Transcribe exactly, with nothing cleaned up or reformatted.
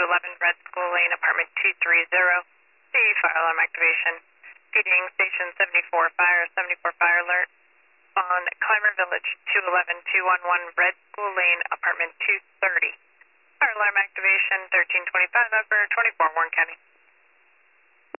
eleven Red School Lane, apartment two thirty. The fire alarm activation. Feeding station seventy-four fire, seventy-four fire alert on Clymer Village, two eleven two eleven Red School Lane, apartment two thirty. Fire alarm activation, thirteen twenty-five upper, twenty-four Warren County.